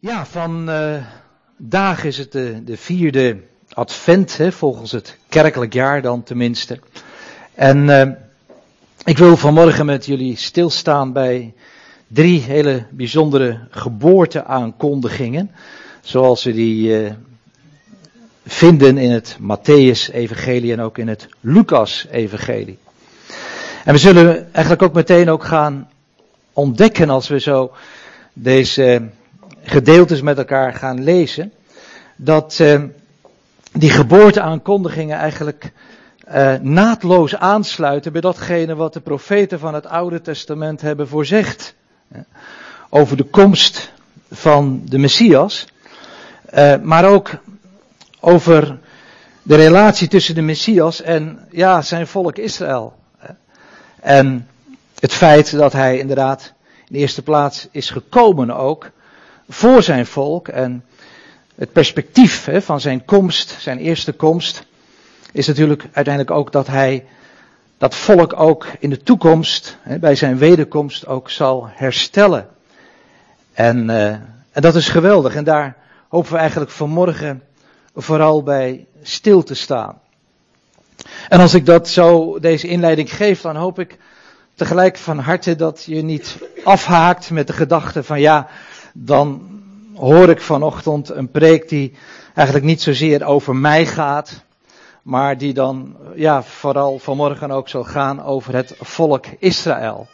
Ja, vandaag is het de vierde advent, volgens het kerkelijk jaar dan tenminste. En ik wil vanmorgen met jullie stilstaan bij 3 hele bijzondere geboorteaankondigingen. Zoals we die vinden in het Mattheüs-evangelie en ook in het Lucas-evangelie. En we zullen eigenlijk ook meteen gaan ontdekken als we zo deze gedeeltes met elkaar gaan lezen, dat die geboorteaankondigingen eigenlijk naadloos aansluiten bij datgene wat de profeten van het Oude Testament hebben voorzegd. Over de komst van de Messias, maar ook over de relatie tussen de Messias en zijn volk Israël. En het feit dat hij inderdaad in de eerste plaats is gekomen ook voor zijn volk en het perspectief van zijn komst, zijn eerste komst, is natuurlijk uiteindelijk ook dat hij dat volk ook in de toekomst, bij zijn wederkomst ook zal herstellen. En dat is geweldig en daar hopen we eigenlijk vanmorgen vooral bij stil te staan. En als ik dat zo, deze inleiding geef, dan hoop ik tegelijk van harte dat je niet afhaakt met de gedachte van dan hoor ik vanochtend een preek die eigenlijk niet zozeer over mij gaat, maar die dan vooral vanmorgen ook zal gaan over het volk Israël.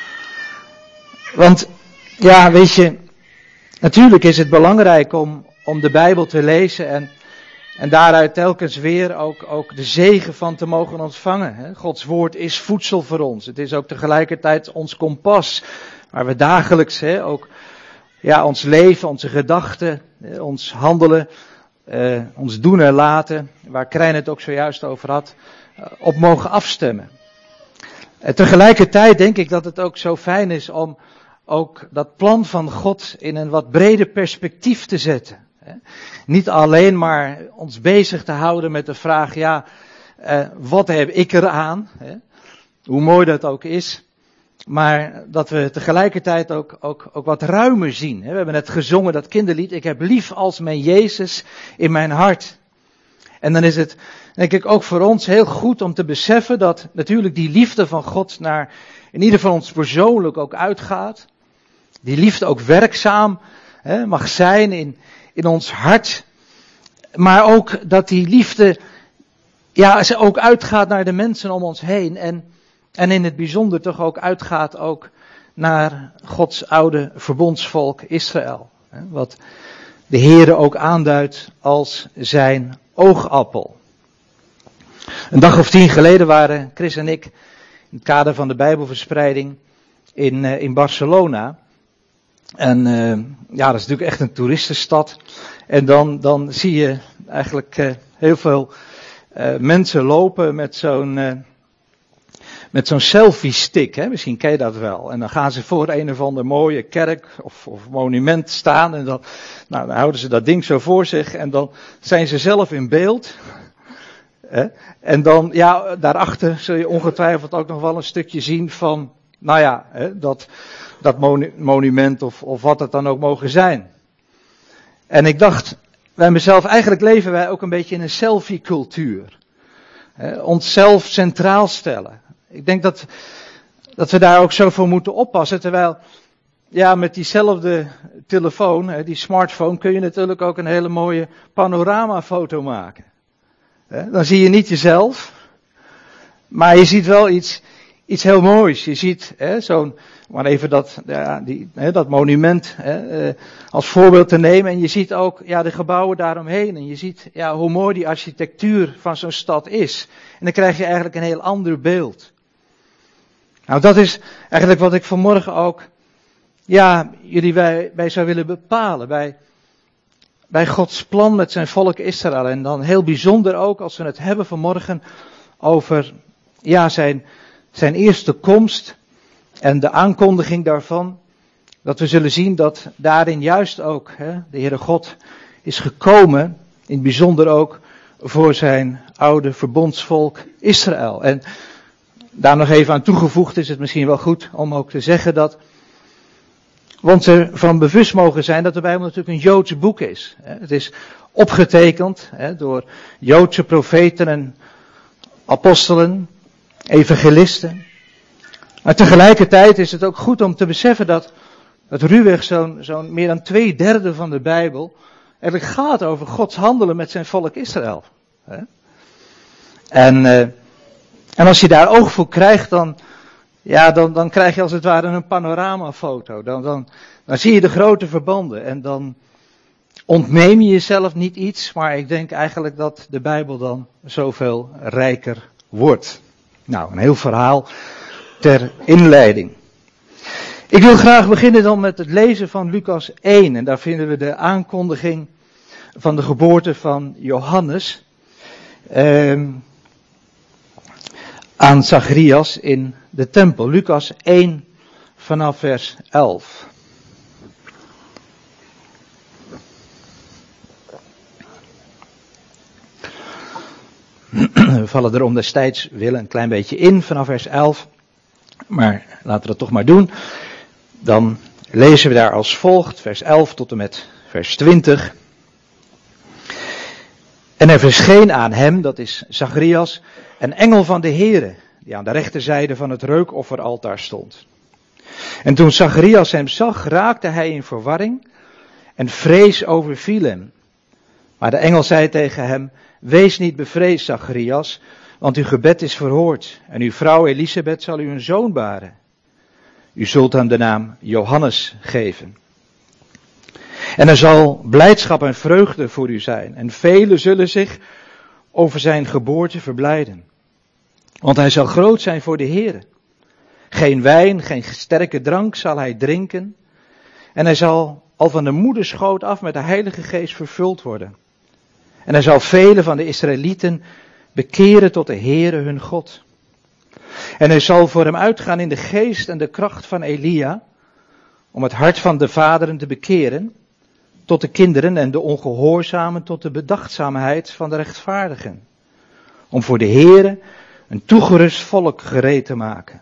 Want weet je, natuurlijk is het belangrijk om de Bijbel te lezen en daaruit telkens weer ook de zegen van te mogen ontvangen. Gods woord is voedsel voor ons. Het is ook tegelijkertijd ons kompas, waar we dagelijks ook ons leven, onze gedachten, ons handelen, ons doen en laten, waar Krijn het ook zojuist over had, op mogen afstemmen. En tegelijkertijd denk ik dat het ook zo fijn is om ook dat plan van God in een wat breder perspectief te zetten. Niet alleen maar ons bezig te houden met de vraag, wat heb ik eraan? Hoe mooi dat ook is. Maar dat we tegelijkertijd ook wat ruimer zien. We hebben net gezongen dat kinderlied, ik heb lief als mijn Jezus in mijn hart. En dan is het, denk ik, ook voor ons heel goed om te beseffen dat natuurlijk die liefde van God naar in ieder geval ons persoonlijk ook uitgaat. Die liefde ook werkzaam mag zijn in ons hart. Maar ook dat die liefde, ze ook uitgaat naar de mensen om ons heen. En in het bijzonder toch ook uitgaat ook naar Gods oude verbondsvolk Israël. Wat de Heere ook aanduidt als zijn oogappel. Een dag of 10 geleden waren Chris en ik in het kader van de Bijbelverspreiding in Barcelona. En dat is natuurlijk echt een toeristenstad. En dan zie je eigenlijk heel veel mensen lopen met zo'n selfie stick, misschien ken je dat wel. En dan gaan ze voor een of andere mooie kerk of monument staan en dan houden ze dat ding zo voor zich en dan zijn ze zelf in beeld. En dan, daarachter zul je ongetwijfeld ook nog wel een stukje zien van, dat monument of wat het dan ook mogen zijn. En ik dacht bij mezelf, eigenlijk leven wij ook een beetje in een selfie-cultuur. Onszelf centraal stellen. Ik denk dat we daar ook zo voor moeten oppassen. Terwijl, met diezelfde telefoon, die smartphone, kun je natuurlijk ook een hele mooie panoramafoto maken. Dan zie je niet jezelf, maar je ziet wel iets heel moois. Je ziet maar even dat monument als voorbeeld te nemen. En je ziet ook de gebouwen daaromheen. En je ziet hoe mooi die architectuur van zo'n stad is. En dan krijg je eigenlijk een heel ander beeld. Nou, dat is eigenlijk wat ik vanmorgen ook jullie bij zou willen bepalen. Bij Gods plan met zijn volk Israël. En dan heel bijzonder ook als we het hebben vanmorgen over zijn eerste komst. En de aankondiging daarvan, dat we zullen zien dat daarin juist ook de Heere God is gekomen, in het bijzonder ook voor zijn oude verbondsvolk Israël. En daar nog even aan toegevoegd is het misschien wel goed om ook te zeggen dat want ze van bewust mogen zijn dat de Bijbel natuurlijk een Joods boek is. Het is opgetekend door Joodse profeten en apostelen, evangelisten. Maar tegelijkertijd is het ook goed om te beseffen dat het ruwweg zo'n meer dan 2/3 van de Bijbel eigenlijk gaat over Gods handelen met zijn volk Israël. En als je daar oog voor krijgt, dan krijg je als het ware een panoramafoto. Dan zie je de grote verbanden en dan ontneem je jezelf niet iets, maar ik denk eigenlijk dat de Bijbel dan zoveel rijker wordt. Nou, een heel verhaal ter inleiding. Ik wil graag beginnen dan met het lezen van Lucas 1. En daar vinden we de aankondiging van de geboorte van Johannes aan Zacharias in de tempel. Lucas 1 vanaf vers 11. We vallen er om destijds willen een klein beetje in vanaf vers 11. Maar laten we dat toch maar doen. Dan lezen we daar als volgt, vers 11 tot en met vers 20. En er verscheen aan hem, dat is Zacharias, een engel van de Heere, die aan de rechterzijde van het reukofferaltaar stond. En toen Zacharias hem zag, raakte hij in verwarring en vrees overviel hem. Maar de engel zei tegen hem, wees niet bevreesd, Zacharias, want uw gebed is verhoord en uw vrouw Elisabeth zal u een zoon baren. U zult hem de naam Johannes geven. En er zal blijdschap en vreugde voor u zijn. En velen zullen zich over zijn geboorte verblijden. Want hij zal groot zijn voor de Heere. Geen wijn, geen sterke drank zal hij drinken. En hij zal al van de moederschoot af met de Heilige Geest vervuld worden. En hij zal velen van de Israëlieten bekeren tot de Heere hun God. En hij zal voor hem uitgaan in de geest en de kracht van Elia, om het hart van de vaderen te bekeren, tot de kinderen en de ongehoorzamen tot de bedachtzaamheid van de rechtvaardigen. Om voor de Heere een toegerust volk gereed te maken.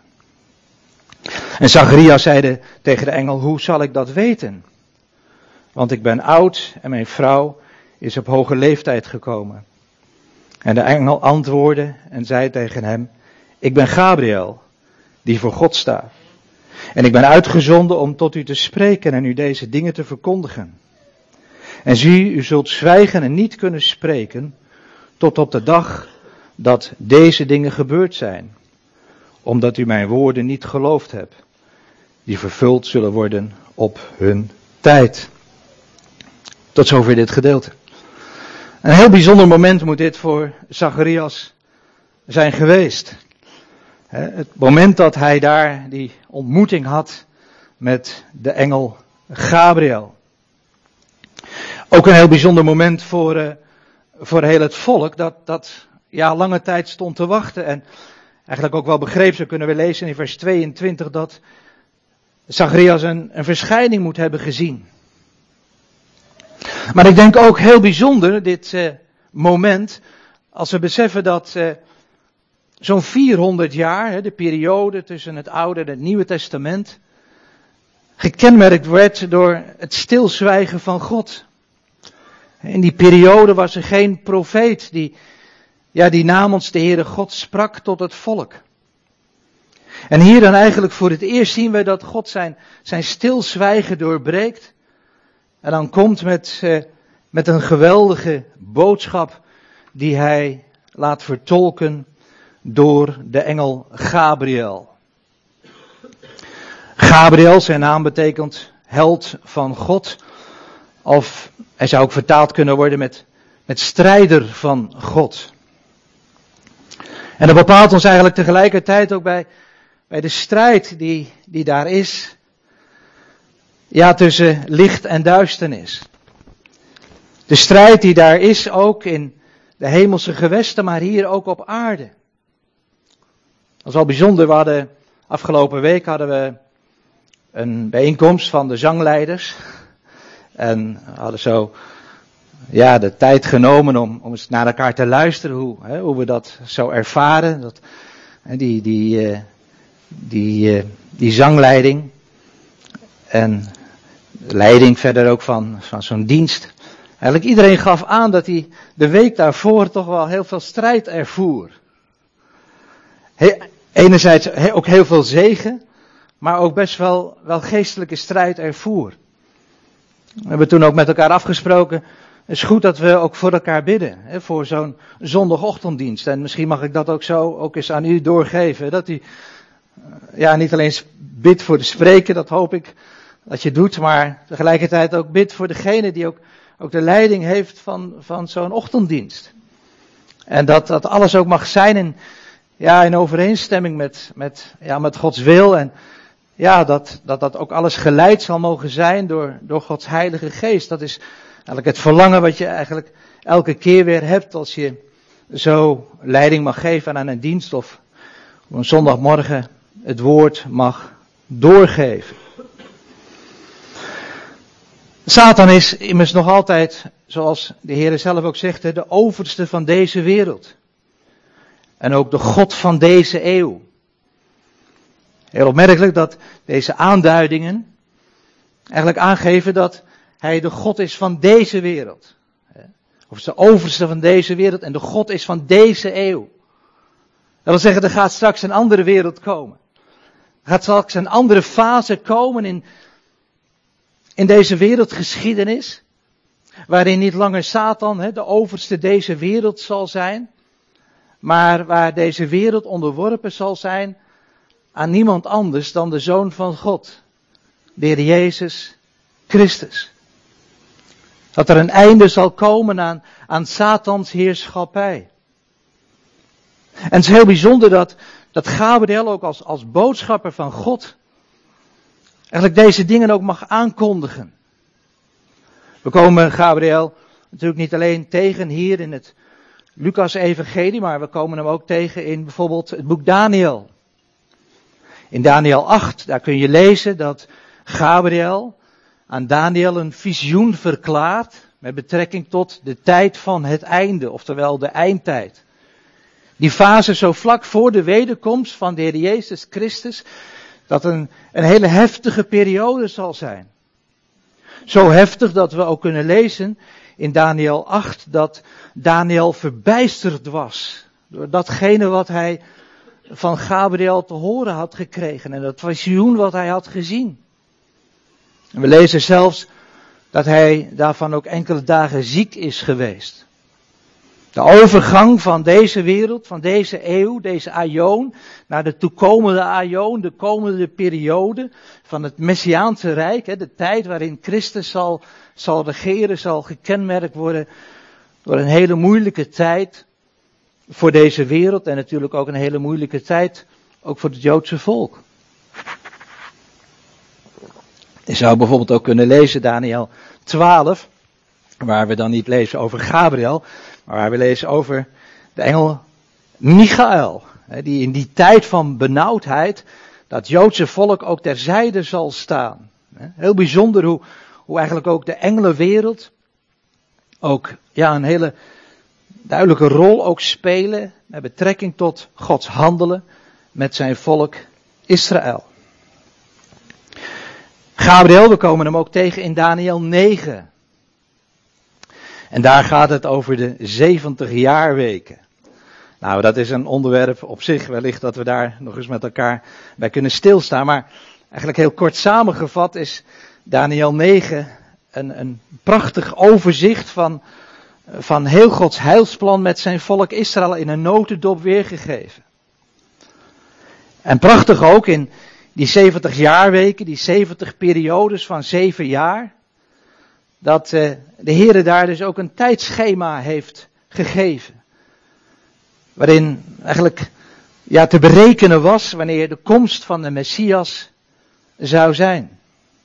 En Zacharias zeide tegen de engel, hoe zal ik dat weten? Want ik ben oud en mijn vrouw is op hoge leeftijd gekomen. En de engel antwoordde en zei tegen hem, ik ben Gabriel, die voor God staat. En ik ben uitgezonden om tot u te spreken en u deze dingen te verkondigen. En zie, u zult zwijgen en niet kunnen spreken, tot op de dag dat deze dingen gebeurd zijn. Omdat u mijn woorden niet geloofd hebt, die vervuld zullen worden op hun tijd. Tot zover dit gedeelte. Een heel bijzonder moment moet dit voor Zacharias zijn geweest. Het moment dat hij daar die ontmoeting had met de engel Gabriel. Ook een heel bijzonder moment voor heel het volk dat lange tijd stond te wachten. En eigenlijk ook wel begreep, zo kunnen we lezen in vers 22, dat Zacharias een verschijning moet hebben gezien. Maar ik denk ook heel bijzonder dit moment, als we beseffen dat zo'n 400 jaar, de periode tussen het Oude en het Nieuwe Testament, gekenmerkt werd door het stilzwijgen van God. In die periode was er geen profeet die namens de Heere God sprak tot het volk. En hier dan eigenlijk voor het eerst zien we dat God zijn stilzwijgen doorbreekt. En dan komt met een geweldige boodschap die hij laat vertolken door de engel Gabriel. Gabriel, zijn naam betekent held van God. Of hij zou ook vertaald kunnen worden met strijder van God. En dat bepaalt ons eigenlijk tegelijkertijd ook bij de strijd die daar is. Ja, tussen licht en duisternis. De strijd die daar is ook in de hemelse gewesten, maar hier ook op aarde. Dat is wel bijzonder. Afgelopen week hadden we een bijeenkomst van de zangleiders. En we hadden zo de tijd genomen om eens naar elkaar te luisteren hoe we dat zo ervaren. Die zangleiding. En de leiding verder ook van zo'n dienst. Eigenlijk iedereen gaf aan dat hij de week daarvoor toch wel heel veel strijd ervoer. Enerzijds ook heel veel zegen, maar ook best wel geestelijke strijd ervoer. We hebben toen ook met elkaar afgesproken, het is goed dat we ook voor elkaar bidden, voor zo'n zondagochtenddienst. En misschien mag ik dat ook zo ook eens aan u doorgeven, dat u niet alleen bidt voor de spreker, dat hoop ik dat je doet, maar tegelijkertijd ook bidt voor degene die ook de leiding heeft van zo'n ochtenddienst. En dat alles ook mag zijn in overeenstemming met Gods wil. En dat ook alles geleid zal mogen zijn door Gods Heilige Geest. Dat is eigenlijk het verlangen wat je eigenlijk elke keer weer hebt als je zo leiding mag geven aan een dienst of op een zondagmorgen het woord mag doorgeven. Satan is immers nog altijd, zoals de Heer zelf ook zegt, de overste van deze wereld. En ook de God van deze eeuw. Heel opmerkelijk dat deze aanduidingen eigenlijk aangeven dat hij de God is van deze wereld. Of de overste van deze wereld en de God is van deze eeuw. Dat wil zeggen, er gaat straks een andere wereld komen. Er gaat straks een andere fase komen in deze wereldgeschiedenis. Waarin niet langer Satan de overste deze wereld zal zijn. Maar waar deze wereld onderworpen zal zijn aan niemand anders dan de Zoon van God. De Heer Jezus Christus. Dat er een einde zal komen aan Satans heerschappij. En het is heel bijzonder dat Gabriel ook als boodschapper van God eigenlijk deze dingen ook mag aankondigen. We komen Gabriel natuurlijk niet alleen tegen hier in het Lucas-evangelie, maar we komen hem ook tegen in bijvoorbeeld het boek Daniel. In Daniel 8, daar kun je lezen dat Gabriel aan Daniel een visioen verklaart met betrekking tot de tijd van het einde, oftewel de eindtijd. Die fase zo vlak voor de wederkomst van de Heer Jezus Christus, dat een hele heftige periode zal zijn. Zo heftig dat we ook kunnen lezen in Daniel 8 dat Daniel verbijsterd was door datgene wat hij van Gabriel te horen had gekregen en dat visioen wat hij had gezien. En we lezen zelfs dat hij daarvan ook enkele dagen ziek is geweest. De overgang van deze wereld, van deze eeuw, deze aion, naar de toekomende aion, de komende periode van het Messiaanse Rijk, de tijd waarin Christus zal regeren, zal gekenmerkt worden door een hele moeilijke tijd voor deze wereld en natuurlijk ook een hele moeilijke tijd ook voor het Joodse volk. Je zou bijvoorbeeld ook kunnen lezen Daniel 12, waar we dan niet lezen over Gabriel, maar waar we lezen over de engel Michael, die in die tijd van benauwdheid dat Joodse volk ook terzijde zal staan. Heel bijzonder hoe eigenlijk ook de engelenwereld ook een hele duidelijke rol ook spelen met betrekking tot Gods handelen met zijn volk Israël. Gabriel, we komen hem ook tegen in Daniel 9. En daar gaat het over de 70 jaarweken. Nou, dat is een onderwerp op zich, wellicht dat we daar nog eens met elkaar bij kunnen stilstaan. Maar eigenlijk heel kort samengevat is Daniel 9 een prachtig overzicht van heel Gods heilsplan met zijn volk Israël in een notendop weergegeven. En prachtig ook in die 70 jaarweken, die 70 periodes van 7 jaar, dat de Heere daar dus ook een tijdschema heeft gegeven. Waarin eigenlijk te berekenen was wanneer de komst van de Messias zou zijn.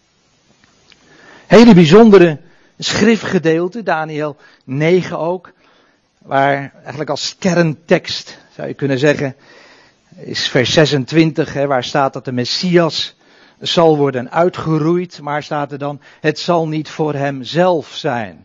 Hele bijzondere schriftgedeelte, Daniel 9 ook, waar eigenlijk als kerntekst, zou je kunnen zeggen, is vers 26, waar staat dat de Messias zal worden uitgeroeid, maar staat er dan, het zal niet voor hem zelf zijn.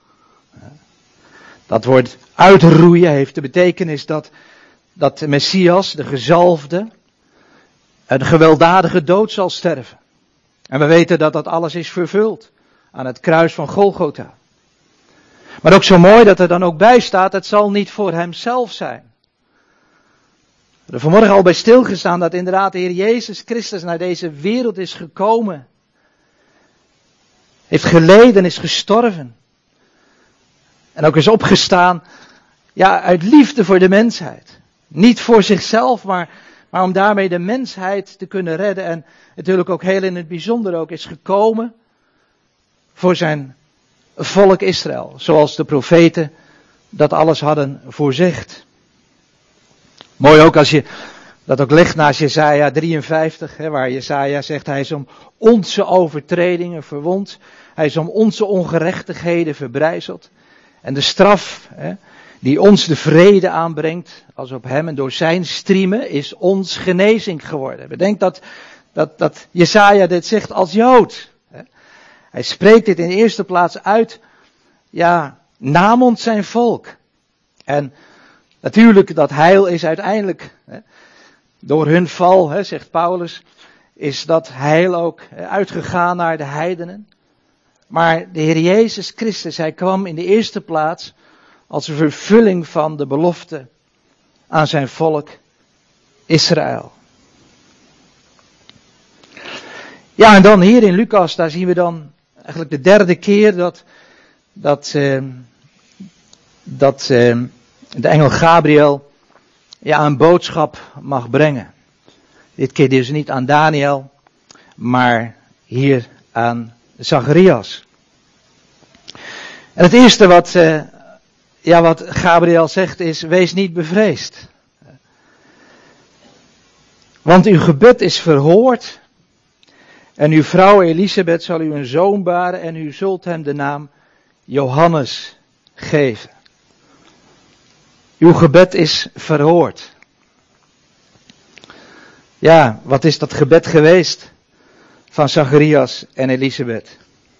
Dat woord uitroeien heeft de betekenis dat de Messias, de gezalfde, een gewelddadige dood zal sterven. En we weten dat dat alles is vervuld aan het kruis van Golgotha. Maar ook zo mooi dat er dan ook bij staat, het zal niet voor hemzelf zijn. We hebben vanmorgen al bij stilgestaan dat inderdaad de Heer Jezus Christus naar deze wereld is gekomen. Heeft geleden, is gestorven. En ook is opgestaan, ja, uit liefde voor de mensheid. Niet voor zichzelf, maar om daarmee de mensheid te kunnen redden. En natuurlijk ook heel in het bijzonder ook is gekomen voor zijn volk Israël. Zoals de profeten dat alles hadden voorzegd. Mooi ook als je dat ook legt naast Jesaja 53, waar Jesaja zegt, hij is om onze overtredingen verwond. Hij is om onze ongerechtigheden verbrijzeld. En de straf die ons de vrede aanbrengt, als op hem en door zijn striemen, is ons genezing geworden. Bedenk dat Jesaja dit zegt als Jood. Hij spreekt dit in de eerste plaats uit, ja, namens zijn volk. En natuurlijk, dat heil is uiteindelijk, door hun val, zegt Paulus, is dat heil ook uitgegaan naar de heidenen. Maar de Heer Jezus Christus, hij kwam in de eerste plaats als een vervulling van de belofte aan zijn volk Israël. Ja, en dan hier in Lucas, daar zien we dan eigenlijk de derde keer dat de engel Gabriel een boodschap mag brengen. Dit keer dus niet aan Daniel, maar hier aan Zacharias. En het eerste wat Gabriel zegt is, wees niet bevreesd. Want uw gebed is verhoord. En uw vrouw Elisabeth zal u een zoon baren en u zult hem de naam Johannes geven. Uw gebed is verhoord. Ja, wat is dat gebed geweest van Zacharias en Elisabeth?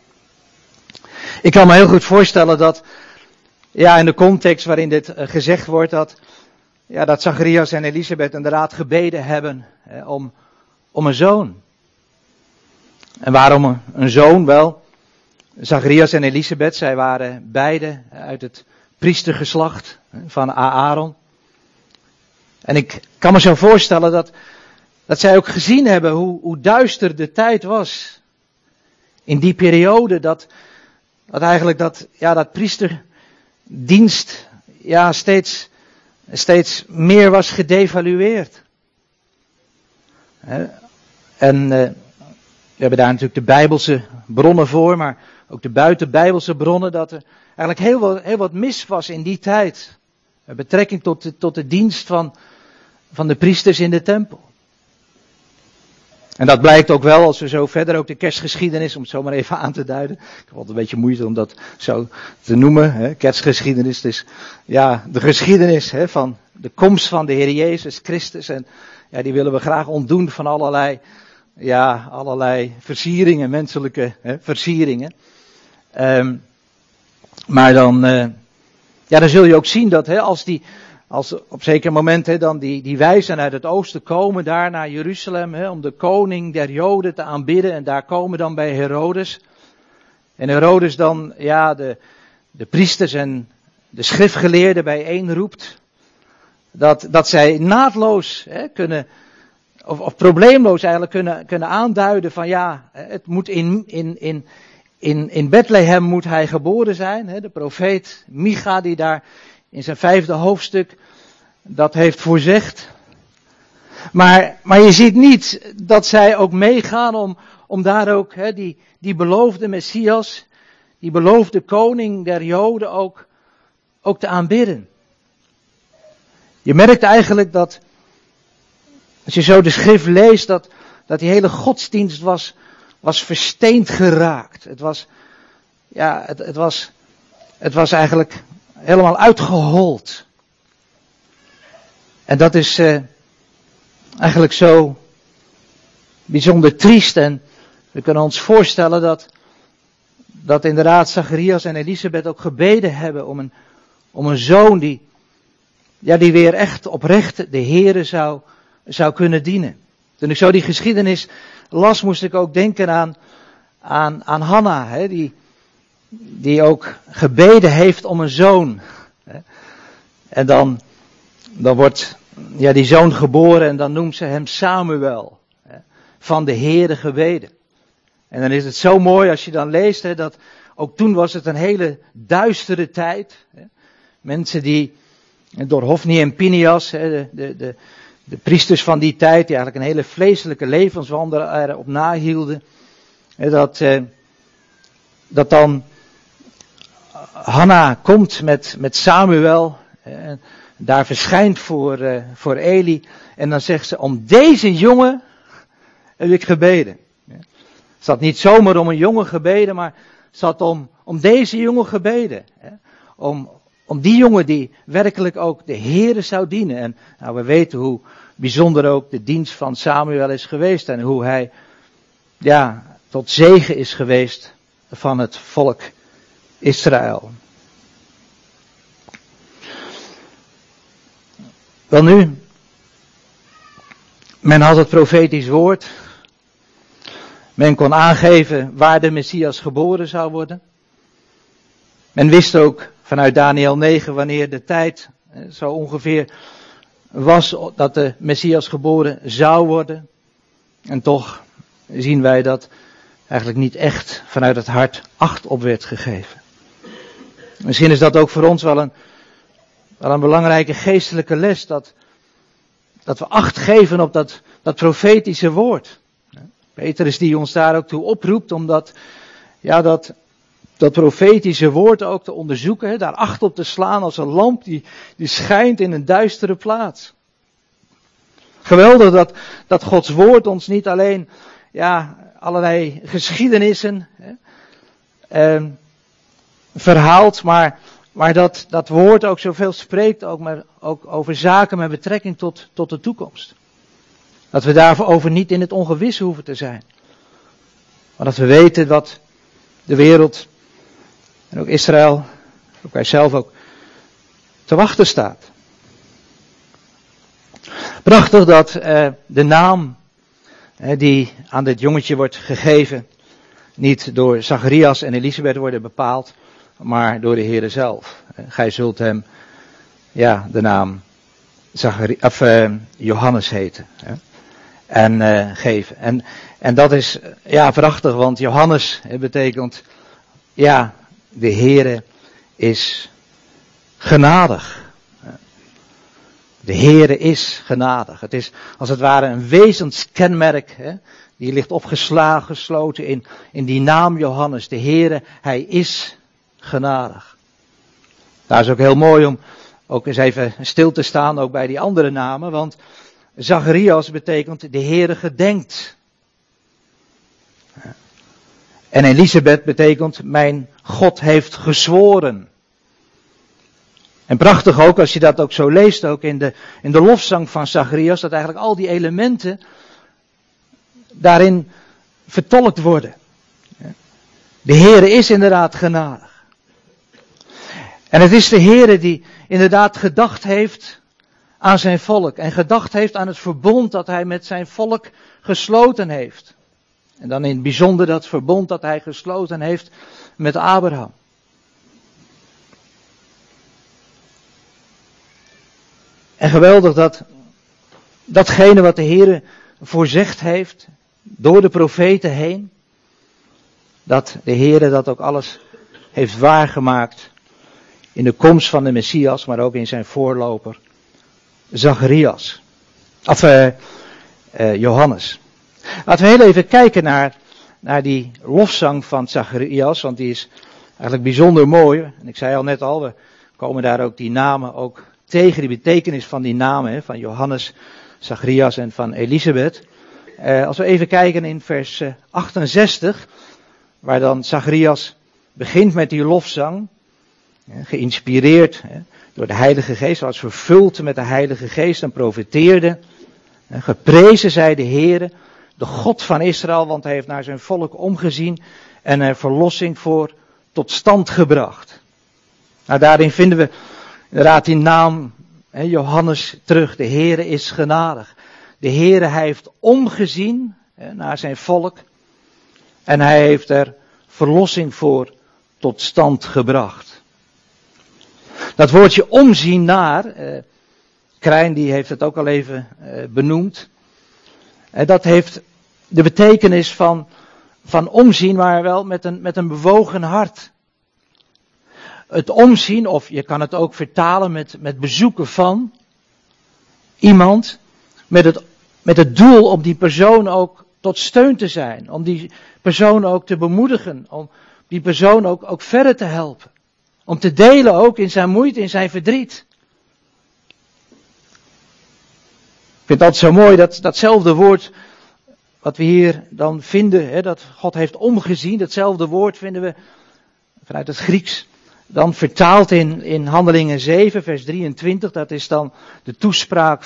Ik kan me heel goed voorstellen dat, in de context waarin dit gezegd wordt, dat Zacharias en Elisabeth inderdaad gebeden hebben om een zoon. En waarom een zoon? Wel, Zacharias en Elisabeth, zij waren beide uit het priestergeslacht van Aaron. En ik kan me zo voorstellen dat zij ook gezien hebben hoe duister de tijd was. In die periode dat eigenlijk dat priesterdienst steeds meer was gedevalueerd. En we hebben daar natuurlijk de Bijbelse bronnen voor, maar ook de buitenbijbelse bronnen, dat er eigenlijk heel wat mis was in die tijd. Met betrekking tot de dienst van de priesters in de tempel. En dat blijkt ook wel als we zo verder ook de kerstgeschiedenis, om het zo maar even aan te duiden. Ik heb altijd een beetje moeite om dat zo te noemen. Kerstgeschiedenis, dus de geschiedenis van de komst van de Heer Jezus Christus. En die willen we graag ontdoen van allerlei versieringen, menselijke versieringen. Maar dan zul je ook zien dat als op zeker moment dan die wijzen uit het oosten komen daar naar Jeruzalem om de koning der Joden te aanbidden. En daar komen dan bij Herodes. En Herodes dan de priesters en de schriftgeleerden bijeenroept. Dat zij naadloos kunnen, of probleemloos eigenlijk kunnen aanduiden van het moet in Bethlehem moet hij geboren zijn. De profeet Micha die daar in zijn 5e hoofdstuk dat heeft voorzegd. Maar je ziet niet dat zij ook meegaan om daar ook die beloofde Messias, die beloofde koning der Joden ook te aanbidden. Je merkt eigenlijk dat, als je zo de schrift leest, dat die hele godsdienst was versteend geraakt. Het was eigenlijk helemaal uitgehold. En dat is eigenlijk zo bijzonder triest. En we kunnen ons voorstellen dat inderdaad Zacharias en Elisabeth ook gebeden hebben om een zoon die weer echt oprecht de Heere zou kunnen dienen. Toen ik zo die geschiedenis las, moest ik ook denken aan Hanna, hè, die ook gebeden heeft om een zoon. En dan wordt die zoon geboren en dan noemt ze hem Samuel, van de Heere gebeden. En dan is het zo mooi als je dan leest, dat ook toen was het een hele duistere tijd. Mensen die door Hofni en Pinias, de priesters van die tijd, die eigenlijk een hele vleeselijke levenswandel erop nahielden. Dat dan Hanna komt met Samuel, daar verschijnt voor Eli. En dan zegt ze, om deze jongen heb ik gebeden. Het had niet zomaar om een jongen gebeden, maar het had om deze jongen gebeden. Om die jongen die werkelijk ook de Heere zou dienen. En nou, we weten hoe bijzonder ook de dienst van Samuel is geweest. En hoe hij tot zegen is geweest van het volk Israël. Wel nu, men had het profetisch woord. Men kon aangeven waar de Messias geboren zou worden. Men wist ook vanuit Daniël 9 wanneer de tijd zo ongeveer was dat de Messias geboren zou worden. En toch zien wij dat eigenlijk niet echt vanuit het hart acht op werd gegeven. Misschien is dat ook voor ons wel een belangrijke geestelijke les. Dat we acht geven op dat profetische woord. Petrus die ons daar ook toe oproept om dat profetische woord ook te onderzoeken. Daar acht op te slaan als een lamp die schijnt in een duistere plaats. Geweldig dat Gods woord ons niet alleen allerlei geschiedenissen verhaalt, maar dat woord ook zoveel spreekt, ook over zaken met betrekking tot de toekomst. Dat we daarover niet in het ongewisse hoeven te zijn. Maar dat we weten wat de wereld en ook Israël, ook wij zelf ook, te wachten staat. Prachtig dat de naam die aan dit jongetje wordt gegeven, niet door Zacharias en Elisabeth worden bepaald, maar door de Heere zelf. Gij zult hem, de naam Johannes heten. En geven. En dat is, prachtig, want Johannes betekent, de Heere is genadig. De Heere is genadig. Het is als het ware een wezenskenmerk, die ligt gesloten in die naam Johannes. De Heere, hij is genadig. Daar is ook heel mooi om ook eens even stil te staan, ook bij die andere namen, want Zacharias betekent de Heere gedenkt. En Elisabeth betekent mijn God heeft gezworen. En prachtig ook als je dat ook zo leest, ook in de lofzang van Zacharias, dat eigenlijk al die elementen daarin vertolkt worden. De Heere is inderdaad genadig. En het is de Heere die inderdaad gedacht heeft aan zijn volk. En gedacht heeft aan het verbond dat hij met zijn volk gesloten heeft. En dan in het bijzonder dat verbond dat hij gesloten heeft met Abraham. En geweldig datgene wat de Heere voorzegd heeft, door de profeten heen, dat de Heere dat ook alles heeft waargemaakt in de komst van de Messias, maar ook in zijn voorloper, Zacharias. Johannes. Laten we heel even kijken naar die lofzang van Zacharias, want die is eigenlijk bijzonder mooi. En ik zei al net al, we komen daar ook die namen ook tegen, die betekenis van die namen, van Johannes, Zacharias en van Elisabeth. Als we even kijken in vers 68, waar dan Zacharias begint met die lofzang, geïnspireerd door de Heilige Geest, was vervuld met de Heilige Geest en profeteerde. Geprezen zij de Heere, de God van Israël, want hij heeft naar zijn volk omgezien en er verlossing voor tot stand gebracht. Nou, daarin vinden we inderdaad die naam Johannes terug. De Heere is genadig. De Heere, hij heeft omgezien naar zijn volk. En hij heeft er verlossing voor tot stand gebracht. Dat woordje omzien naar, Krijn die heeft het ook al even benoemd. Dat heeft de betekenis van omzien, maar wel met een bewogen hart. Het omzien, of je kan het ook vertalen met bezoeken van iemand, met het doel om die persoon ook tot steun te zijn, om die persoon ook te bemoedigen, om die persoon ook verder te helpen. Om te delen ook in zijn moeite, in zijn verdriet. Ik vind het altijd zo mooi datzelfde woord wat we hier dan vinden, dat God heeft omgezien, datzelfde woord vinden we vanuit het Grieks dan vertaald in Handelingen 7 vers 23. Dat is dan de toespraak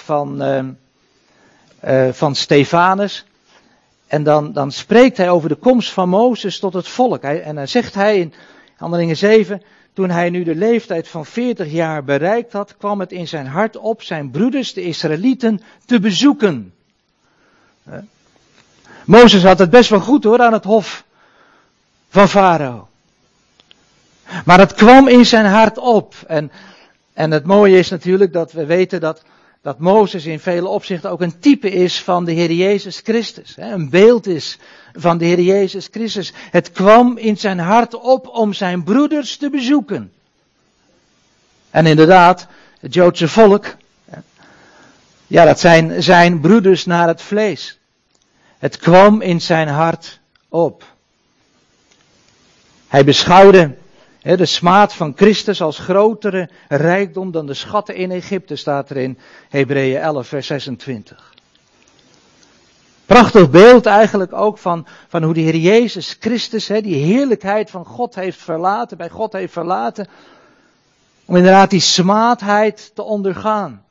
van Stefanus. En dan spreekt hij over de komst van Mozes tot het volk. En dan zegt hij in Handelingen 7, toen hij nu de leeftijd van 40 jaar bereikt had, kwam het in zijn hart op zijn broeders, de Israëlieten, te bezoeken. Mozes had het best wel goed hoor, aan het hof van Farao. Maar het kwam in zijn hart op. En het mooie is natuurlijk dat we weten dat Mozes in vele opzichten ook een type is van de Heer Jezus Christus. Een beeld is van de Heer Jezus Christus. Het kwam in zijn hart op om zijn broeders te bezoeken. En inderdaad, het Joodse volk, ja, dat zijn zijn broeders naar het vlees. Het kwam in zijn hart op. Hij beschouwde de smaad van Christus als grotere rijkdom dan de schatten in Egypte, staat er in Hebreeën 11 vers 26. Prachtig beeld eigenlijk ook van hoe de Heer Jezus Christus die heerlijkheid van God heeft verlaten, bij God heeft verlaten, om inderdaad die smaadheid te ondergaan.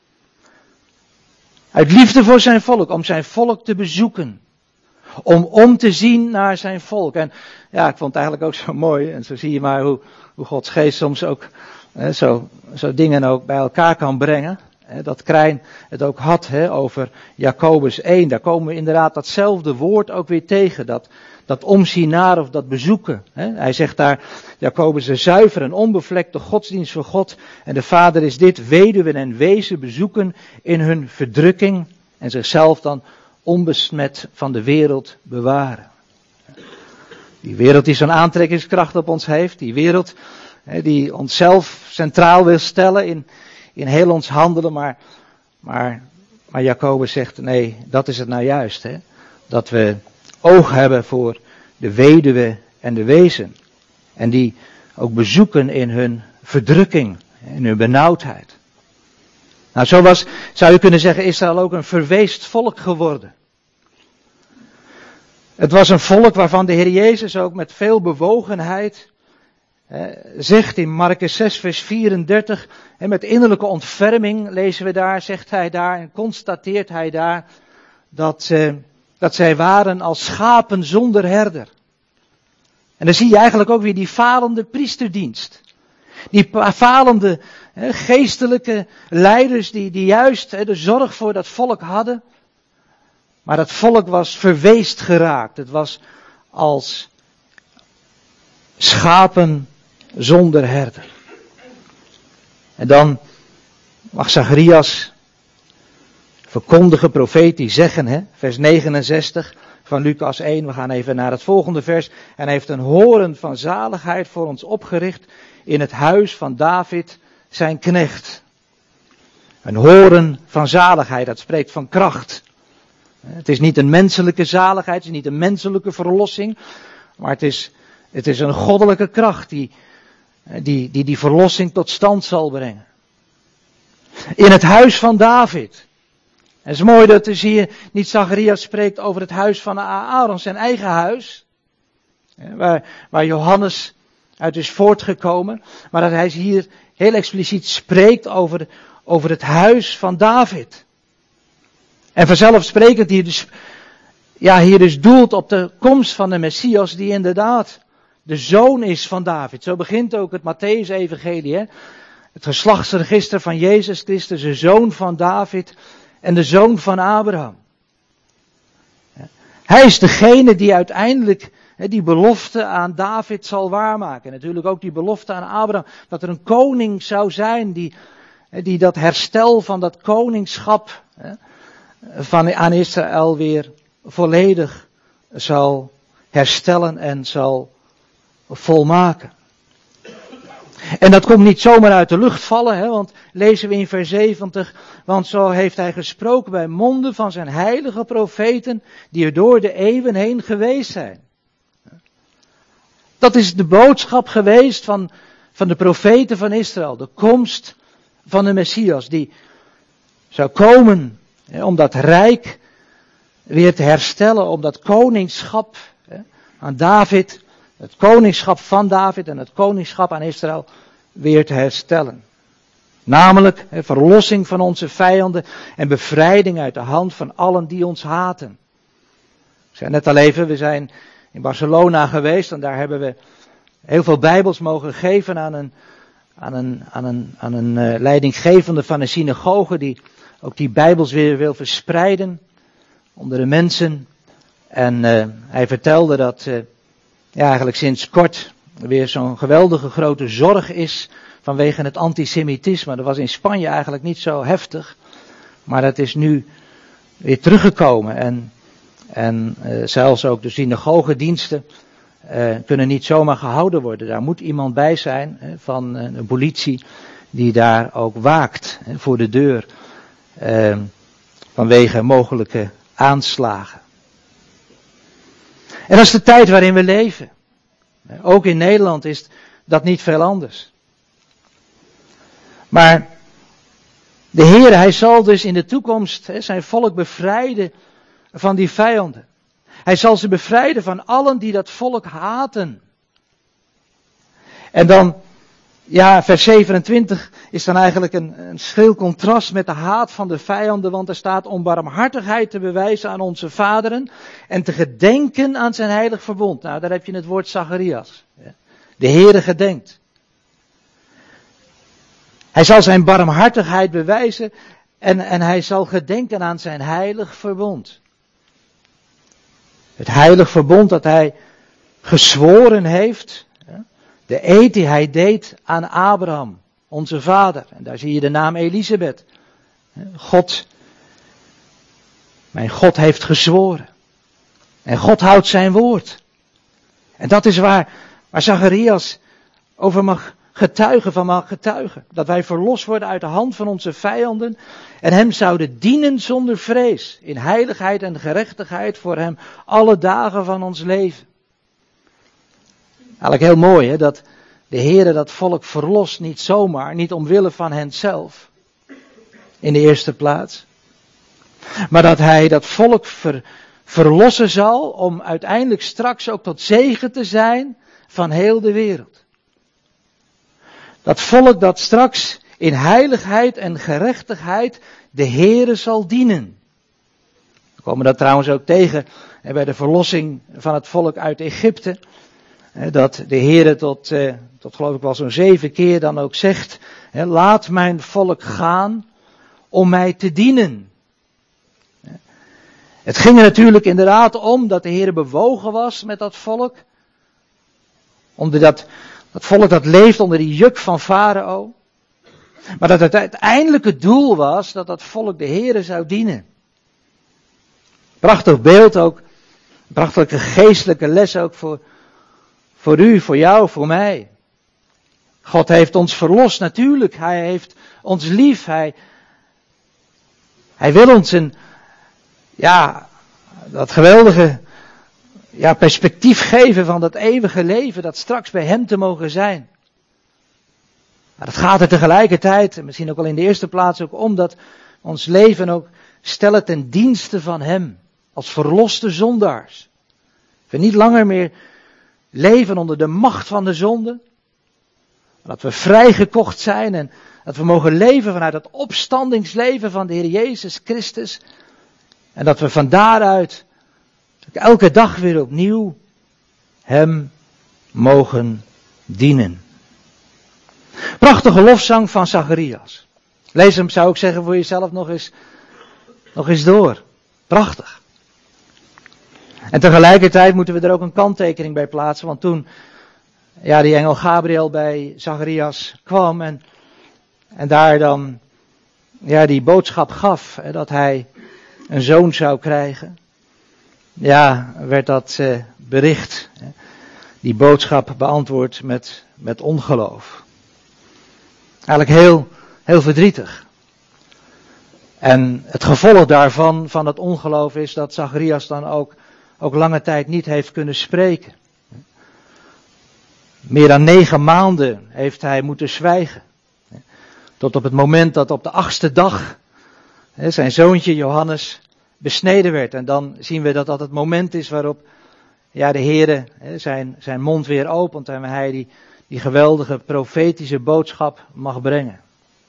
Uit liefde voor zijn volk, om zijn volk te bezoeken. Om te zien naar zijn volk. En ja, ik vond het eigenlijk ook zo mooi. En zo zie je maar hoe Gods geest soms ook zo dingen ook bij elkaar kan brengen. Dat Krijn het ook had over Jacobus 1. Daar komen we inderdaad datzelfde woord ook weer tegen. Dat omzien naar of dat bezoeken. Hij zegt daar, Jacobus, de zuivere en onbevlekte godsdienst voor God. En de Vader is dit, weduwen en wezen bezoeken in hun verdrukking. En zichzelf dan onbesmet van de wereld bewaren. Die wereld die zo'n aantrekkingskracht op ons heeft. Die wereld die onszelf centraal wil stellen in heel ons handelen. Maar Jacobus zegt, nee, dat is het nou juist. Dat we oog hebben voor de weduwe en de wezen. En die ook bezoeken in hun verdrukking, in hun benauwdheid. Nou, zo zou je kunnen zeggen, Israël ook een verweest volk geworden. Het was een volk waarvan de Heer Jezus ook met veel bewogenheid zegt in Markus 6 vers 34, met innerlijke ontferming lezen we daar, zegt hij daar en constateert hij daar dat zij waren als schapen zonder herder. En dan zie je eigenlijk ook weer die falende priesterdienst. Die falende geestelijke leiders die juist de zorg voor dat volk hadden. Maar dat volk was verweest geraakt. Het was als schapen zonder herder. En dan mag Zacharias verkondigen, profetisch zeggen, vers 69 van Lucas 1. We gaan even naar het volgende vers. En hij heeft een horen van zaligheid voor ons opgericht in het huis van David, zijn knecht. Een horen van zaligheid, dat spreekt van kracht. Het is niet een menselijke zaligheid, het is niet een menselijke verlossing, maar het is een goddelijke kracht die verlossing tot stand zal brengen. In het huis van David. Het is mooi dat zie je niet Zacharias spreekt over het huis van Aaron, zijn eigen huis, waar Johannes uit is voortgekomen, maar dat hij hier heel expliciet spreekt over het huis van David. En vanzelfsprekend hier dus doelt op de komst van de Messias die inderdaad de zoon is van David. Zo begint ook het Mattheüs-evangelie. Het geslachtsregister van Jezus Christus, de zoon van David en de zoon van Abraham. Hij is degene die uiteindelijk die belofte aan David zal waarmaken. En natuurlijk ook die belofte aan Abraham. Dat er een koning zou zijn die dat herstel van dat koningschap aan Israël weer volledig zal herstellen en zal volmaken. En dat komt niet zomaar uit de lucht vallen, want lezen we in vers 70, want zo heeft hij gesproken bij monden van zijn heilige profeten, die er door de eeuwen heen geweest zijn. Dat is de boodschap geweest van de profeten van Israël, de komst van de Messias, die zou komen om dat rijk weer te herstellen, om dat koningschap aan David, het koningschap van David en het koningschap aan Israël weer te herstellen. Namelijk verlossing van onze vijanden en bevrijding uit de hand van allen die ons haten. Ik zei net al even, we zijn in Barcelona geweest en daar hebben we heel veel Bijbels mogen geven aan een leidinggevende van een synagoge die ook die Bijbels weer wil verspreiden onder de mensen. En hij vertelde dat eigenlijk sinds kort weer zo'n geweldige grote zorg is vanwege het antisemitisme. Dat was in Spanje eigenlijk niet zo heftig, maar dat is nu weer teruggekomen. En zelfs ook de synagogediensten kunnen niet zomaar gehouden worden. Daar moet iemand bij zijn van een politie die daar ook waakt voor de deur vanwege mogelijke aanslagen. En dat is de tijd waarin we leven. Ook in Nederland is dat niet veel anders. Maar de Heer, hij zal dus in de toekomst zijn volk bevrijden van die vijanden. Hij zal ze bevrijden van allen die dat volk haten. En dan, vers 27 is dan eigenlijk een schril contrast met de haat van de vijanden, want er staat om barmhartigheid te bewijzen aan onze vaderen en te gedenken aan zijn heilig verbond. Nou, daar heb je het woord Zacharias. De Heere gedenkt. Hij zal zijn barmhartigheid bewijzen en hij zal gedenken aan zijn heilig verbond. Het heilig verbond dat hij gezworen heeft. De eed die hij deed aan Abraham, onze vader. En daar zie je de naam Elisabeth. Mijn God heeft gezworen. En God houdt zijn woord. En dat is waar Zacharias over mag getuigen. Dat wij verlost worden uit de hand van onze vijanden. En hem zouden dienen zonder vrees. In heiligheid en gerechtigheid voor hem alle dagen van ons leven. Eigenlijk heel mooi dat de Heere dat volk verlost niet zomaar, niet omwille van henzelf. In de eerste plaats. Maar dat hij dat volk verlossen zal om uiteindelijk straks ook tot zegen te zijn van heel de wereld. Dat volk dat straks in heiligheid en gerechtigheid de Heere zal dienen. We komen dat trouwens ook tegen bij de verlossing van het volk uit Egypte. Dat de Heere tot geloof ik wel zo'n 7 keer dan ook zegt, laat mijn volk gaan om mij te dienen. Het ging er natuurlijk inderdaad om dat de Heere bewogen was met dat volk. Omdat dat volk dat leeft onder die juk van Farao. Maar dat het uiteindelijke doel was dat dat volk de Heere zou dienen. Prachtig beeld ook. Prachtige geestelijke les ook voor u, voor jou, voor mij. God heeft ons verlost natuurlijk. Hij heeft ons lief. Hij wil ons dat geweldige perspectief geven van dat eeuwige leven dat straks bij hem te mogen zijn. Maar dat gaat er tegelijkertijd, en misschien ook wel in de eerste plaats ook om dat ons leven ook stellen ten dienste van hem. Als verloste zondaars. We niet langer meer leven onder de macht van de zonde. Dat we vrijgekocht zijn en dat we mogen leven vanuit het opstandingsleven van de Heer Jezus Christus. En dat we van daaruit elke dag weer opnieuw hem mogen dienen. Prachtige lofzang van Zacharias. Lees hem, zou ik zeggen, voor jezelf nog eens door. Prachtig. En tegelijkertijd moeten we er ook een kanttekening bij plaatsen, want toen die engel Gabriel bij Zacharias kwam en daar dan die boodschap gaf, dat hij een zoon zou krijgen, werd dat bericht, die boodschap beantwoord met ongeloof. Eigenlijk heel verdrietig. En het gevolg daarvan, van dat ongeloof, is dat Zacharias dan ook lange tijd niet heeft kunnen spreken. Meer dan 9 maanden heeft hij moeten zwijgen. Tot op het moment dat op de 8e dag zijn zoontje Johannes besneden werd. En dan zien we dat dat het moment is waarop de Heere zijn mond weer opent en hij die geweldige profetische boodschap mag brengen.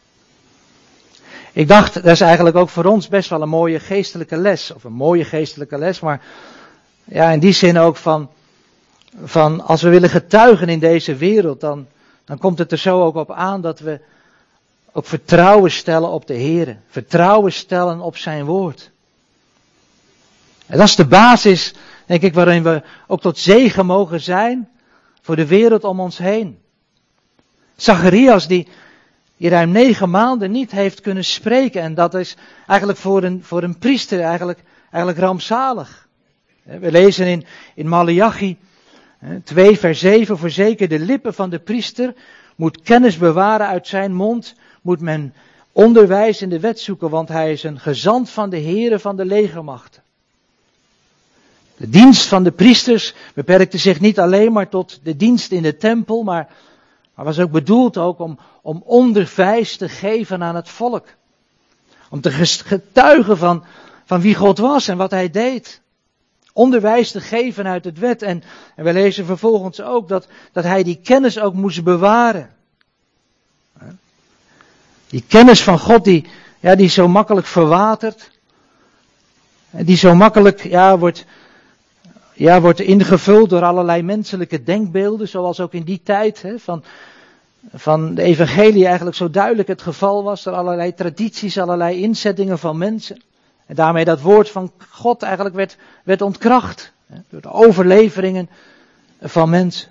Ik dacht, dat is eigenlijk ook voor ons best wel een mooie geestelijke les. Of een mooie geestelijke les, maar in die zin ook van als we willen getuigen in deze wereld, dan komt het er zo ook op aan dat we ook vertrouwen stellen op de Heere. Vertrouwen stellen op zijn woord. En dat is de basis, denk ik, waarin we ook tot zegen mogen zijn voor de wereld om ons heen. Zacharias die ruim 9 maanden niet heeft kunnen spreken. En dat is eigenlijk voor een priester eigenlijk rampzalig. We lezen in Maleachi 2 vers 7. Voorzeker de lippen van de priester moet kennis bewaren uit zijn mond. Moet men onderwijs in de wet zoeken. Want hij is een gezant van de Heere van de legermachten. De dienst van de priesters beperkte zich niet alleen maar tot de dienst in de tempel. Maar was ook bedoeld om onderwijs te geven aan het volk. Om te getuigen van wie God was en wat hij deed. Onderwijs te geven uit het wet. En we lezen vervolgens ook dat hij die kennis ook moest bewaren. Die kennis van God die zo makkelijk verwatert. En die zo makkelijk wordt ingevuld door allerlei menselijke denkbeelden. Zoals ook in die tijd van de evangelie eigenlijk zo duidelijk het geval was. Door allerlei tradities, allerlei inzettingen van mensen. En daarmee dat woord van God eigenlijk werd ontkracht. Door de overleveringen van mensen.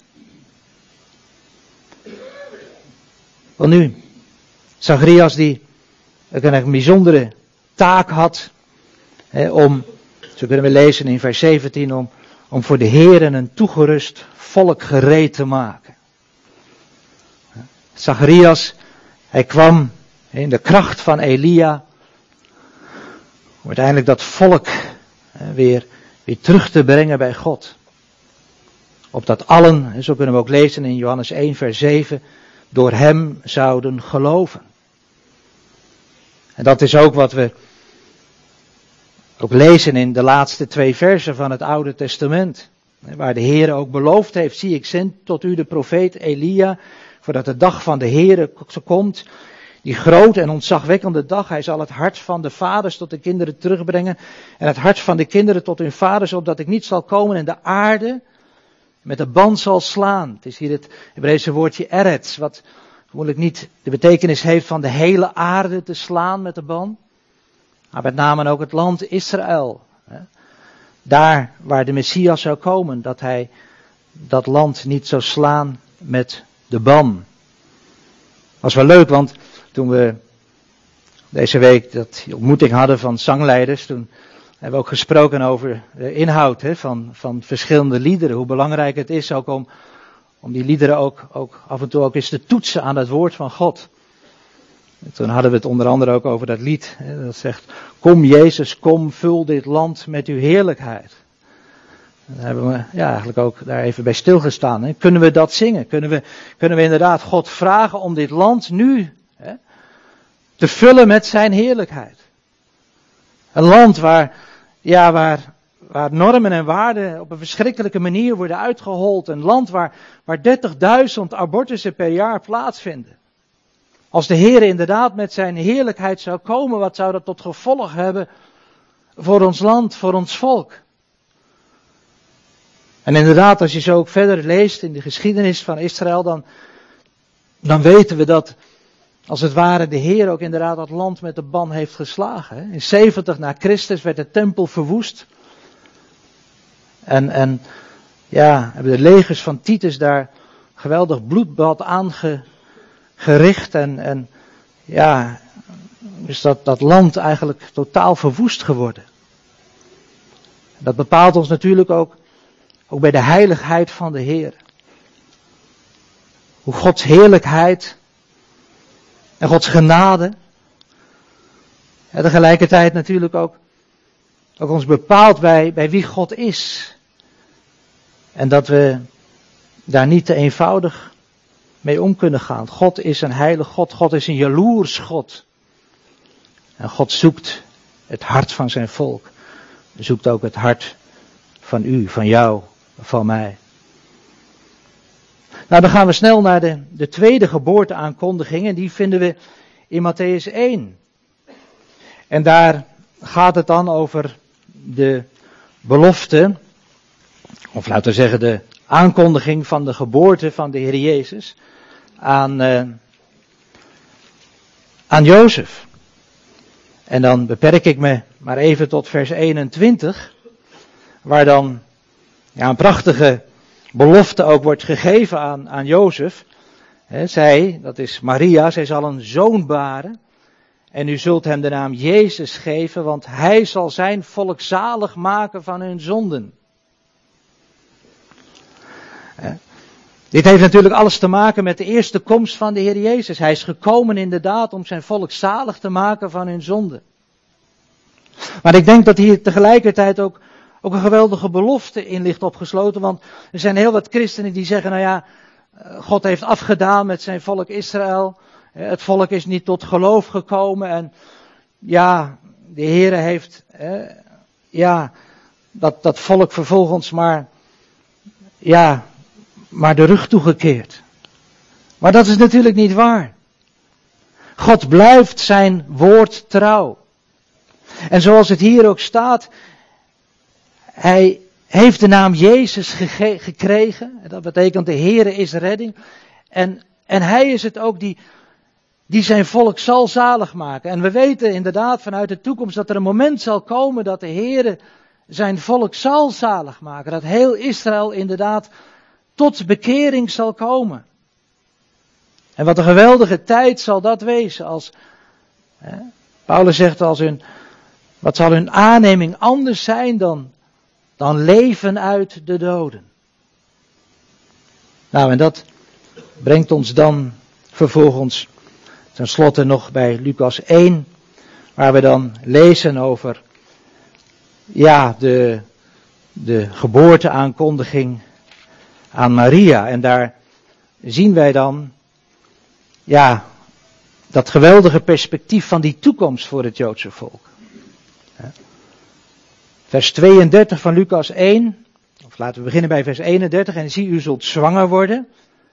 Wel nu, Zacharias die ook een bijzondere taak had. Om, zo kunnen we lezen in vers 17, om voor de Heere een toegerust volk gereed te maken. Zacharias, hij kwam in de kracht van Elia. Om uiteindelijk dat volk weer terug te brengen bij God. Opdat allen, zo kunnen we ook lezen in Johannes 1 vers 7, door hem zouden geloven. En dat is ook wat we ook lezen in de laatste 2 versen van het Oude Testament. Waar de Heere ook beloofd heeft, zie ik zend tot u de profeet Elia, voordat de dag van de Heere komt. Die grote en ontzagwekkende dag, hij zal het hart van de vaders tot de kinderen terugbrengen. En het hart van de kinderen tot hun vaders, opdat ik niet zal komen en de aarde met de ban zal slaan. Het is hier het Hebreeuwse woordje eretz, wat vermoedelijk niet de betekenis heeft van de hele aarde te slaan met de ban. Maar met name ook het land Israël. Daar waar de Messias zou komen, dat hij dat land niet zou slaan met de ban. Was wel leuk, want toen we deze week die ontmoeting hadden van zangleiders, toen hebben we ook gesproken over de inhoud van verschillende liederen. Hoe belangrijk het is ook om die liederen ook af en toe ook eens te toetsen aan het woord van God. En toen hadden we het onder andere ook over dat lied. Dat zegt, kom Jezus, kom, vul dit land met uw heerlijkheid. En daar hebben we eigenlijk ook daar even bij stilgestaan. Kunnen we dat zingen? Kunnen we inderdaad God vragen om dit land nu te vullen met zijn heerlijkheid? Een land waar normen en waarden op een verschrikkelijke manier worden uitgehold. Een land waar 30.000 abortussen per jaar plaatsvinden. Als de Heer inderdaad met zijn heerlijkheid zou komen, wat zou dat tot gevolg hebben voor ons land, voor ons volk? En inderdaad, als je zo ook verder leest in de geschiedenis van Israël, dan weten we dat, als het ware, de Heer ook inderdaad dat land met de ban heeft geslagen. In 70 na Christus werd de tempel verwoest. En hebben de legers van Titus daar geweldig bloedbad aangericht. En is dat land eigenlijk totaal verwoest geworden. Dat bepaalt ons natuurlijk ook bij de heiligheid van de Heer. Hoe Gods heerlijkheid en Gods genade en tegelijkertijd natuurlijk ook ons bepaalt bij wie God is. En dat we daar niet te eenvoudig mee om kunnen gaan. God is een heilig God. God is een jaloers God. En God zoekt het hart van zijn volk. Hij zoekt ook het hart van u, van jou, van mij. Nou, dan gaan we snel naar de tweede geboorteaankondiging. En die vinden we in Mattheüs 1. En daar gaat het dan over de belofte, of laten we zeggen de aankondiging van de geboorte van de Heer Jezus aan Jozef. En dan beperk ik me maar even tot vers 21, waar dan een prachtige belofte ook wordt gegeven aan Jozef. Zij, dat is Maria, zij zal een zoon baren. En u zult hem de naam Jezus geven, want hij zal zijn volk zalig maken van hun zonden. Dit heeft natuurlijk alles te maken met de eerste komst van de Heer Jezus. Hij is gekomen inderdaad om zijn volk zalig te maken van hun zonden. Maar ik denk dat hier tegelijkertijd ook een geweldige belofte in ligt opgesloten. Want er zijn heel wat christenen die zeggen, God heeft afgedaan met zijn volk Israël. Het volk is niet tot geloof gekomen. En de Heere heeft dat volk vervolgens maar de rug toegekeerd. Maar dat is natuurlijk niet waar. God blijft zijn woord trouw. En zoals het hier ook staat, hij heeft de naam Jezus gekregen. Dat betekent de Heere is redding. En hij is het ook die zijn volk zal zalig maken. En we weten inderdaad vanuit de toekomst dat er een moment zal komen dat de Heere zijn volk zal zalig maken. Dat heel Israël inderdaad tot bekering zal komen. En wat een geweldige tijd zal dat wezen als Paulus zegt wat zal hun aanneming anders zijn dan leven uit de doden. Nou, en dat brengt ons dan vervolgens tenslotte nog bij Lucas 1, waar we dan lezen over de geboorteaankondiging aan Maria. En daar zien wij dan dat geweldige perspectief van die toekomst voor het Joodse volk. Vers 32 van Lucas 1, of laten we beginnen bij vers 31. En zie, u zult zwanger worden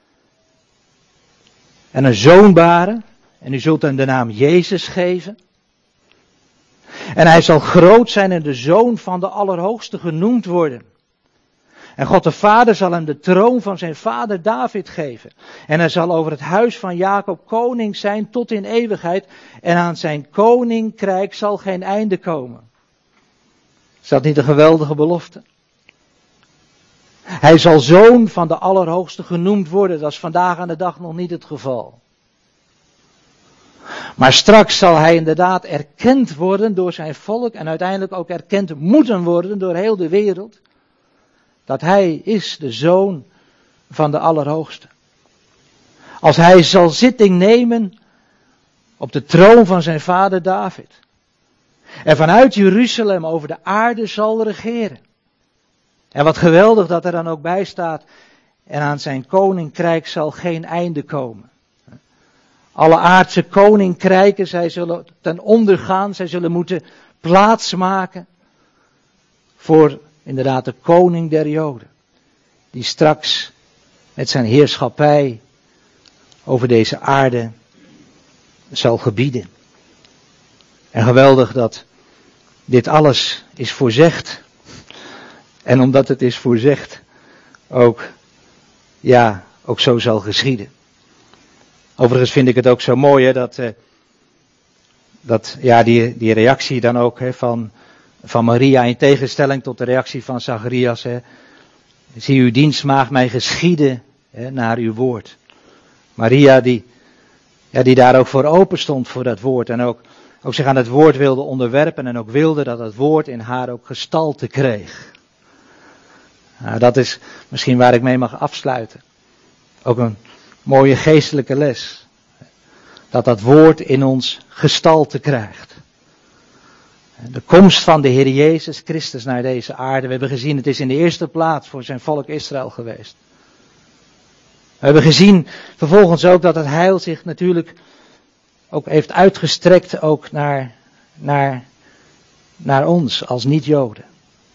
en een zoon baren. En u zult hem de naam Jezus geven. En hij zal groot zijn en de zoon van de Allerhoogste genoemd worden. En God de Vader zal hem de troon van zijn vader David geven. En hij zal over het huis van Jacob koning zijn tot in eeuwigheid. En aan zijn koninkrijk zal geen einde komen. Is dat niet een geweldige belofte? Hij zal zoon van de Allerhoogste genoemd worden. Dat is vandaag aan de dag nog niet het geval. Maar straks zal hij inderdaad erkend worden door zijn volk. En uiteindelijk ook erkend moeten worden door heel de wereld. Dat hij is de zoon van de Allerhoogste. Als hij zal zitting nemen op de troon van zijn vader David. En vanuit Jeruzalem over de aarde zal regeren. En wat geweldig dat er dan ook bij staat. En aan zijn koninkrijk zal geen einde komen. Alle aardse koninkrijken, zij zullen ten onder gaan. Zij zullen moeten plaatsmaken voor inderdaad de koning der Joden. Die straks met zijn heerschappij over deze aarde zal gebieden. En geweldig dat dit alles is voorzegd. En omdat het is voorzegd, ook zo zal geschieden. Overigens vind ik het ook zo mooi dat die reactie dan ook van van Maria in tegenstelling tot de reactie van Zacharias. Hè. Zie uw dienstmaagd mij geschieden naar uw woord. Maria die daar ook voor open stond voor dat woord. En ook zich aan het woord wilde onderwerpen. En ook wilde dat het woord in haar ook gestalte kreeg. Nou, dat is misschien waar ik mee mag afsluiten. Ook een mooie geestelijke les. Dat woord in ons gestalte krijgt. De komst van de Heer Jezus Christus naar deze aarde. We hebben gezien, het is in de eerste plaats voor zijn volk Israël geweest. We hebben gezien vervolgens ook dat het heil zich natuurlijk ook heeft uitgestrekt ook naar ons als niet-Joden.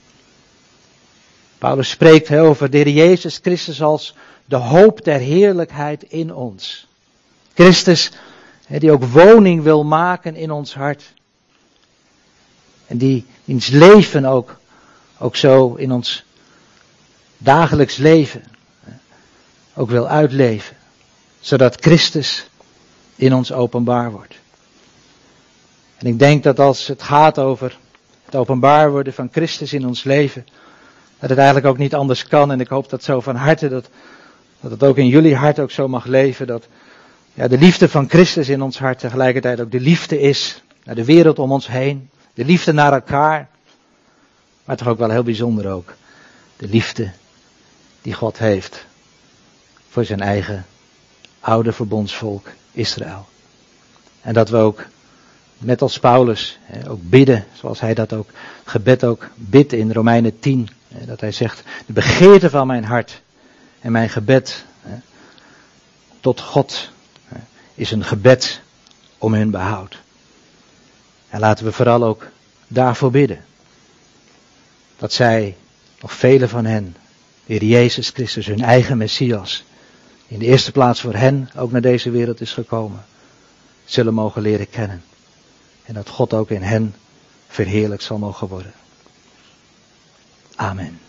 Paulus spreekt over de Heer Jezus Christus als de hoop der heerlijkheid in ons. Christus die ook woning wil maken in ons hart. En die wiens leven ook zo in ons dagelijks leven ook wil uitleven. Zodat Christus in ons openbaar wordt. En ik denk dat als het gaat over het openbaar worden van Christus in ons leven, dat het eigenlijk ook niet anders kan. En ik hoop dat zo van harte, dat het ook in jullie hart ook zo mag leven. Dat de liefde van Christus in ons hart tegelijkertijd ook de liefde is naar de wereld om ons heen. De liefde naar elkaar. Maar toch ook wel heel bijzonder ook. De liefde die God heeft voor zijn eigen oude verbondsvolk Israël. En dat we ook, net als Paulus, ook bidden, zoals hij dat ook, gebed ook bidt in Romeinen 10. Dat hij zegt, de begeerte van mijn hart en mijn gebed tot God is een gebed om hun behoud. En laten we vooral ook daarvoor bidden. Dat zij, nog velen van hen, de Heer Jezus Christus, hun eigen Messias, in de eerste plaats voor hen ook naar deze wereld is gekomen, zullen mogen leren kennen. En dat God ook in hen verheerlijkt zal mogen worden. Amen.